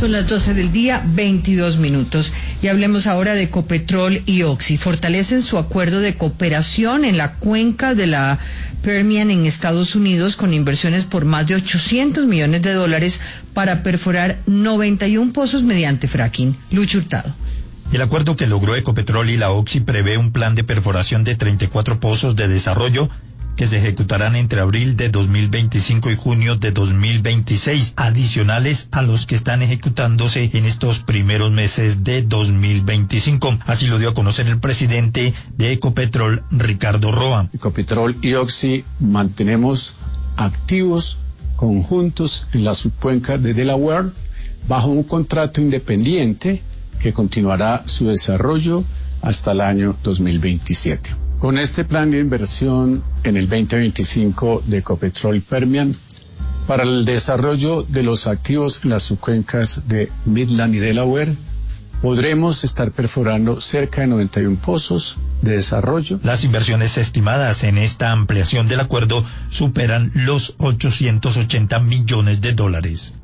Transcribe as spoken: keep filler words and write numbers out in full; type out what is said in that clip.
Son las doce del día, veintidós minutos. Y hablemos ahora de Ecopetrol y Oxy. Fortalecen su acuerdo de cooperación en la cuenca de la Permian en Estados Unidos con inversiones por más de ochocientos millones de dólares para perforar noventa y uno pozos mediante fracking. Lucho Hurtado. El acuerdo que logró Ecopetrol y la Oxy prevé un plan de perforación de treinta y cuatro pozos de desarrollo que se ejecutarán entre abril de dos mil veinticinco y junio de dos mil veintiséis, adicionales a los que están ejecutándose en estos primeros meses de dos mil veinticinco. Así lo dio a conocer el presidente de Ecopetrol, Ricardo Roa. Ecopetrol y Oxy mantenemos activos conjuntos en la subcuenca de Delaware bajo un contrato independiente que continuará su desarrollo hasta el año dos mil veintisiete. Con este plan de inversión en el veinte veinticinco de Ecopetrol Permian, para el desarrollo de los activos en las subcuencas de Midland y Delaware, podremos estar perforando cerca de noventa y uno pozos de desarrollo. Las inversiones estimadas en esta ampliación del acuerdo superan los ochocientos ochenta millones de dólares.